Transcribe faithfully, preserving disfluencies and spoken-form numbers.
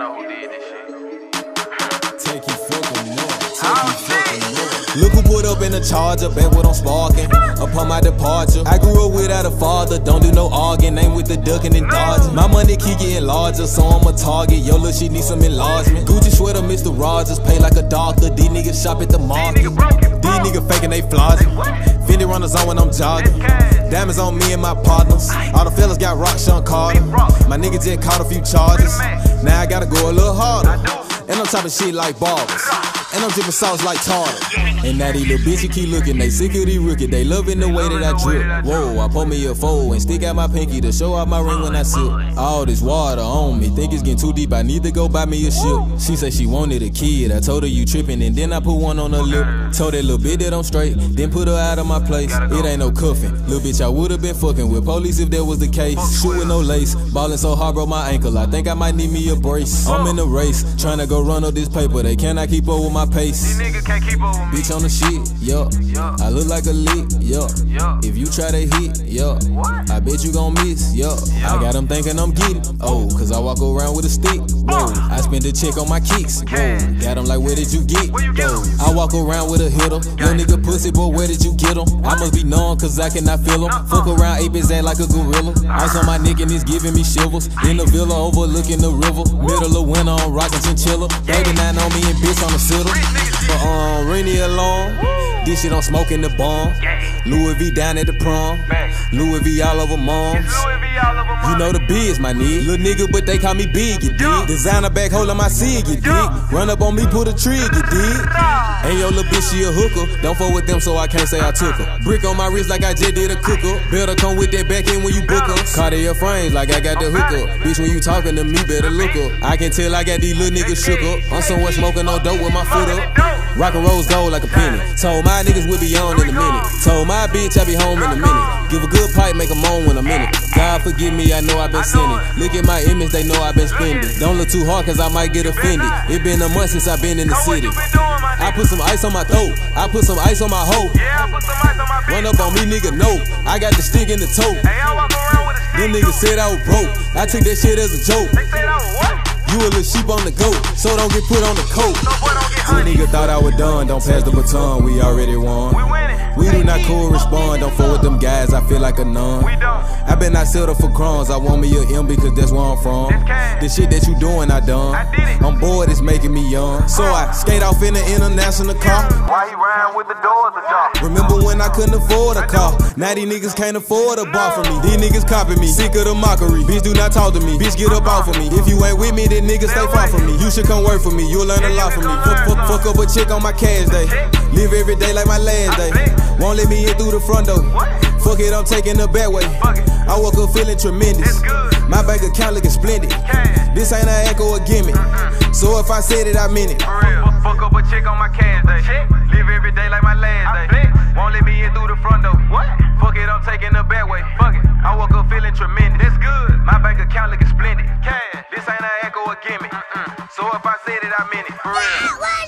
know who did this shit. Take you fucking more. Take you fucking more. Look who put up in the Charger, back what I'm sparking. Upon my departure, I grew up without a father. Don't do no arguing, ain't with the ducking and dodging. My money keep getting larger, so I'm a target. Yo, look, she need some enlargement. Gucci sweater, Mister Rogers, pay like a doctor. These niggas shop at the market. These niggas faking they flogging. Fendi runners on when I'm jogging. Diamonds on me and my partners. All the fellas got rock Sean Carter. My nigga just caught a few charges. Now I gotta go a little harder. And I'm chopping shit like barbers. And I'm dripping sauce like tartar. And now these little bitches keep looking, they sick of these rookie. They loving the way that I drip. Whoa, I pull me a fold and stick out my pinky to show out my ring when I sip. All this water on me, think it's getting too deep, I need to go buy me a ship. She said she wanted a kid, I told her you tripping, and then I put one on her lip. Told that little bitch that I'm straight, then put her out of my place. It ain't no cuffing, little bitch I would've been fucking with police if that was the case. Shoot with no lace, ballin' so hard broke my ankle, I think I might need me a brace. I'm in the race, trying to go run up this paper, they cannot keep up with my pace. Can't keep up with me. Bitch on the shit, yup. Yeah. I look like a lick, yup. Yeah. If you try to hit, yup. I bet you gon' miss, yup. Yeah. I got them thinking I'm getting, oh, cause I walk around with a stick, whoa. I spend a check on my kicks, whoa. Got them like, where did you get, whoa. I walk around with a hitter, young nigga pussy, boy, where did you get him? I must be known cause I cannot feel him. Fuck around, ape his ass like a gorilla. Ice on my neck and it's giving me shivers. In the villa overlooking the river. Middle of winter, I'm rockin' chinchilla. Baby nine on me and bitch on the sitter. But um, ring the alarm. This shit I'm smoking the bomb. Louis V down at the prom. Louis V all over moms. You know the biz, my nigga. Little nigga, but they call me big, you dig? Designer back holding my cig, you dig? Run up on me, pull the trigger, you dig? Ain't your little bitch, she a hooker. Don't fuck with them, so I can't say I took her. Brick on my wrist like I just did a cooker. Better come with that back end when you book her. Cartier frames like I got the hooker. Bitch, when you talking to me, better look up. I can tell I got these little niggas shook up. I'm somewhere smoking no dope with my foot up. Rockin' rose gold like a penny. Told my niggas we'll be on in a minute. Told my bitch I'll be home in a minute. Give a good pipe, make a moan when I'm in it. God forgive me, I know I've been sinning. Look at my image, they know I've been spending. Don't look too hard cause I might get offended. It been a month since I've been in the city. I put some ice on my throat. I put some ice on my hoe. Run up on me, nigga, no. I got the stick in the toe. Them niggas said I was broke. I took that shit as a joke. You a little sheep on the goat, so don't get put on the coat. Some nigga thought I was done, don't pass the baton, we already won. We do not correspond, don't fuck with them guys, I feel like a nun. I been not settle for crumbs, I want me a M because that's where I'm from. The shit that you doing, I done. I'm bored, it's making me young. So I skate off in an international car. Why you riding with the doors ajar? Remember when I couldn't afford a car? Now these niggas can't afford a bar from me. These niggas copy me, sick of the mockery. Bitch, do not talk to me, bitch, get up off of me. If you ain't with me, then niggas stay far from me. You should come work for me, you'll learn a lot from me. Fuck, fuck, fuck up a chick on my cash day. Live every day like my last day. Won't let me in through the front door. Fuck it, I'm taking the back way. I woke up feeling tremendous. My bank account looking splendid. This ain't an echo or gimmick. So if I said it, I meant it. Fuck up a chick on my cash day. Live every day like my last day. Won't let me in through the front door. Fuck it, I'm taking the back way. Fuck it, I woke up feeling tremendous. This good. My bank account looking splendid. This ain't an echo or gimmick. So if I said it, I meant it. For real.